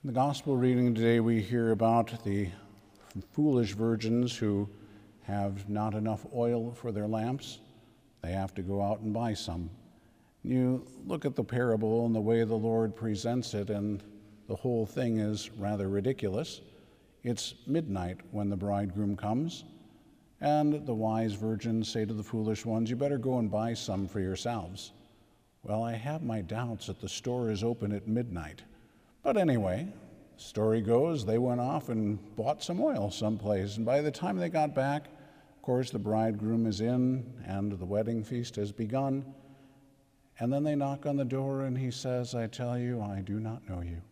In the gospel reading today, we hear about the foolish virgins who have not enough oil for their lamps. They have to go out and buy some. You look at the parable and the way the Lord presents it, and the whole thing is rather ridiculous. It's midnight when the bridegroom comes, and the wise virgins say to the foolish ones, "You better go and buy some for yourselves." Well, I have my doubts that the store is open at midnight. But anyway, the story goes, they went off and bought some oil someplace, and by the time they got back, of course, the bridegroom is in, and the wedding feast has begun. And then they knock on the door, and he says, "I tell you, I do not know you."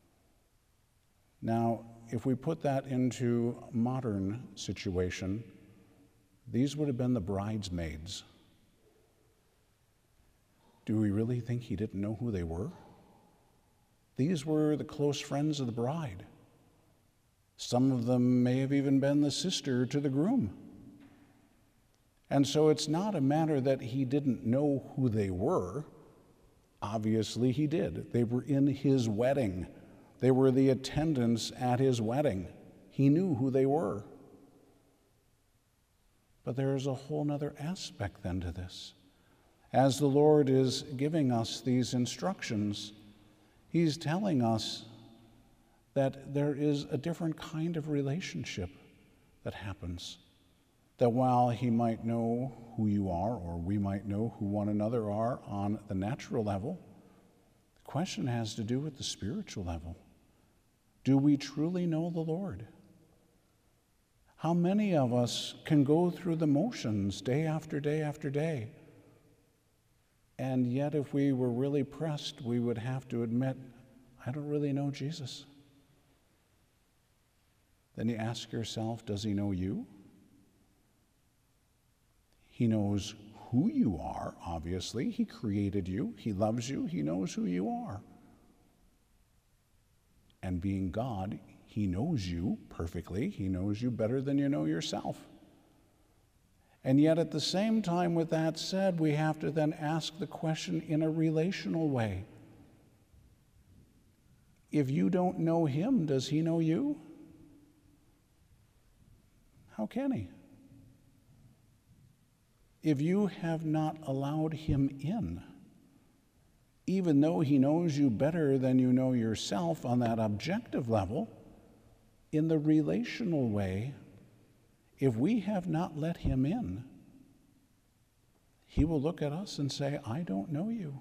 Now, if we put that into a modern situation, these would have been the bridesmaids. Do we really think he didn't know who they were? These were the close friends of the bride. Some of them may have even been the sister to the groom. And so it's not a matter that he didn't know who they were. Obviously he did. They were in his wedding. They were the attendants at his wedding. He knew who they were. But there is a whole other aspect then to this. As the Lord is giving us these instructions, he's telling us that there is a different kind of relationship that happens. That while he might know who you are, or we might know who one another are on the natural level, the question has to do with the spiritual level. Do we truly know the Lord? How many of us can go through the motions day after day after day? And yet, if we were really pressed, we would have to admit, I don't really know Jesus. Then you ask yourself, does he know you? He knows who you are, obviously. He created you. He loves you. He knows who you are. And being God, he knows you perfectly. He knows you better than you know yourself. And yet at the same time, with that said, we have to then ask the question in a relational way. If you don't know him, does he know you? How can he? If you have not allowed him in, even though he knows you better than you know yourself on that objective level, in the relational way, if we have not let him in, he will look at us and say, I don't know you.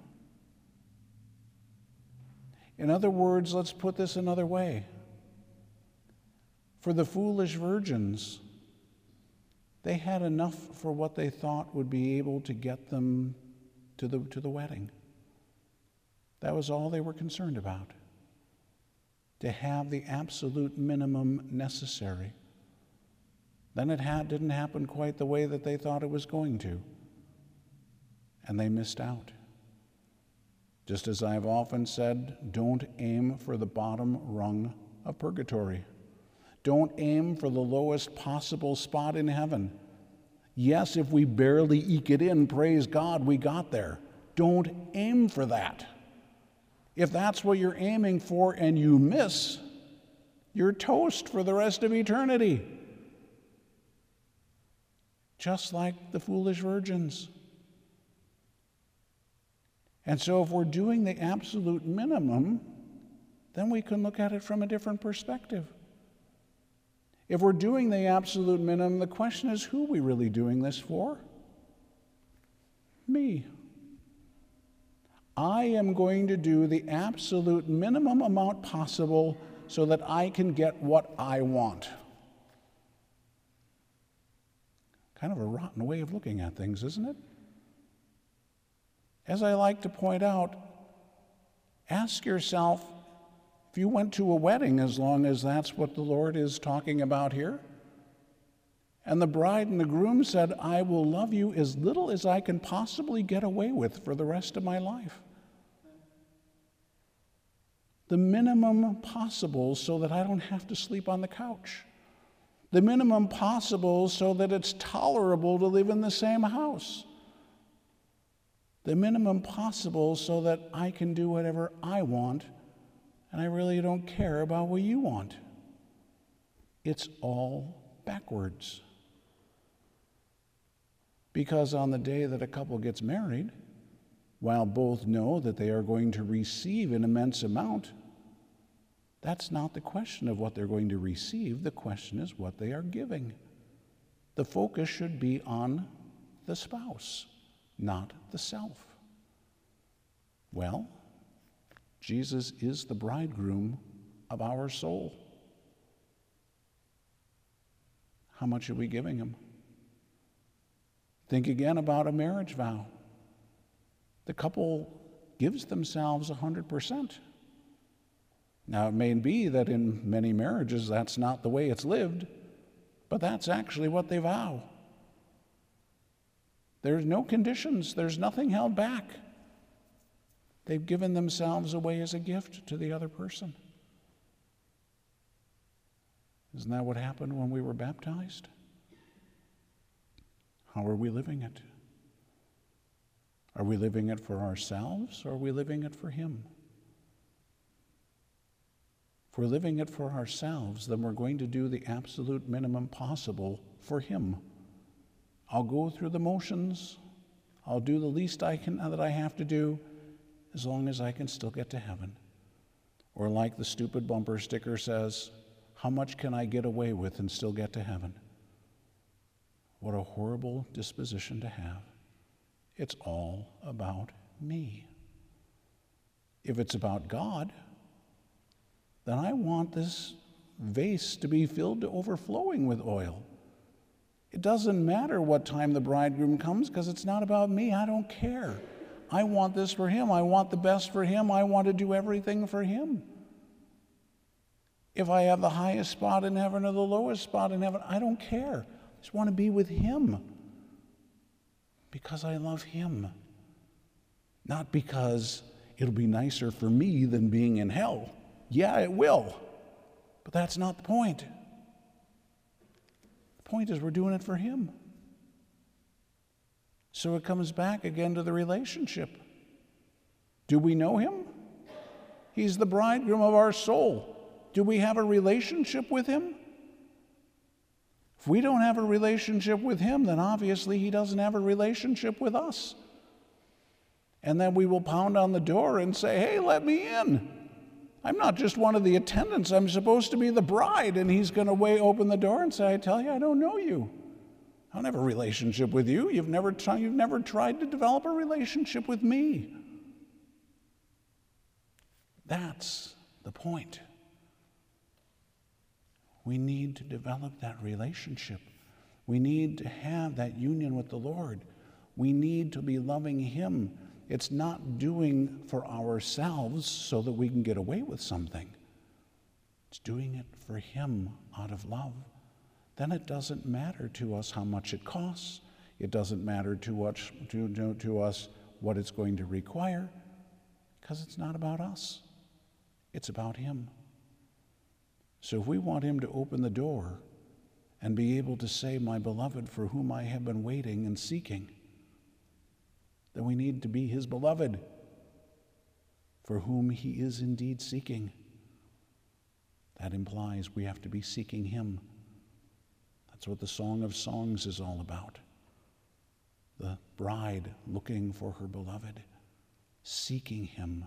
In other words, let's put this another way. For the foolish virgins, they had enough for what they thought would be able to get them to the wedding. That was all they were concerned about, to have the absolute minimum necessary. Then it didn't happen quite the way that they thought it was going to, and they missed out. Just as I've often said, don't aim for the bottom rung of purgatory. Don't aim for the lowest possible spot in heaven. Yes, if we barely eke it in, praise God, we got there. Don't aim for that. If that's what you're aiming for and you miss, you're toast for the rest of eternity. Just like the foolish virgins. And so if we're doing the absolute minimum, then we can look at it from a different perspective. If we're doing the absolute minimum, the question is, who are we really doing this for? Me. I am going to do the absolute minimum amount possible so that I can get what I want. Kind of a rotten way of looking at things, isn't it? As I like to point out, ask yourself, if you went to a wedding, as long as that's what the Lord is talking about here, and the bride and the groom said, I will love you as little as I can possibly get away with for the rest of my life. The minimum possible so that I don't have to sleep on the couch. The minimum possible so that it's tolerable to live in the same house. The minimum possible so that I can do whatever I want and I really don't care about what you want. It's all backwards. Because on the day that a couple gets married, while both know that they are going to receive an immense amount, that's not the question of what they're going to receive. The question is what they are giving. The focus should be on the spouse, not the self. Well, Jesus is the bridegroom of our soul. How much are we giving him? Think again about a marriage vow. The couple gives themselves 100%. Now, it may be that in many marriages that's not the way it's lived, but that's actually what they vow. There's no conditions. There's nothing held back. They've given themselves away as a gift to the other person. Isn't that what happened when we were baptized? How are we living it? Are we living it for ourselves, or are we living it for him? If we're living it for ourselves, then we're going to do the absolute minimum possible for him. I'll go through the motions. I'll do the least that I have to do, as long as I can still get to heaven. Or like the stupid bumper sticker says, how much can I get away with and still get to heaven? What a horrible disposition to have. It's all about me. If it's about God, then I want this vase to be filled to overflowing with oil. It doesn't matter what time the bridegroom comes, because it's not about me. I don't care. I want this for him. I want the best for him. I want to do everything for him. If I have the highest spot in heaven or the lowest spot in heaven, I don't care. I just want to be with him because I love him. Not because it'll be nicer for me than being in hell. Yeah, it will. But that's not the point. The point is we're doing it for him. So it comes back again to the relationship. Do we know him? He's the bridegroom of our soul. Do we have a relationship with him? If we don't have a relationship with him, then obviously he doesn't have a relationship with us. And then we will pound on the door and say, hey, let me in. I'm not just one of the attendants. I'm supposed to be the bride. And he's going to open the door and say, I tell you, I don't know you. I don't have a relationship with you. You've never tried to develop a relationship with me. That's the point. We need to develop that relationship. We need to have that union with the Lord. We need to be loving him. It's not doing for ourselves so that we can get away with something. It's doing it for him out of love. Then it doesn't matter to us how much it costs. It doesn't matter to us what it's going to require, because it's not about us. It's about him. So if we want him to open the door and be able to say, my beloved, for whom I have been waiting and seeking, then we need to be his beloved, for whom he is indeed seeking. That implies we have to be seeking him. That's what the Song of Songs is all about. The bride looking for her beloved, seeking him.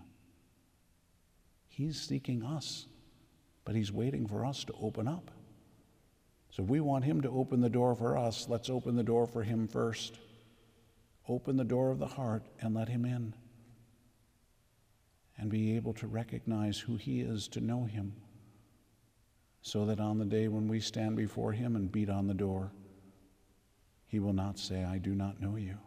He's seeking us, but he's waiting for us to open up. So if we want him to open the door for us, let's open the door for him first. Open the door of the heart and let him in. And be able to recognize who he is, to know him, so that on the day when we stand before him and beat on the door, he will not say, I do not know you.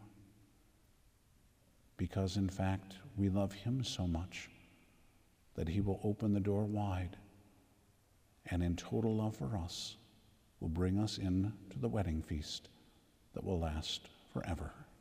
Because in fact, we love him so much that he will open the door wide, and in total love for us will bring us in to the wedding feast that will last forever.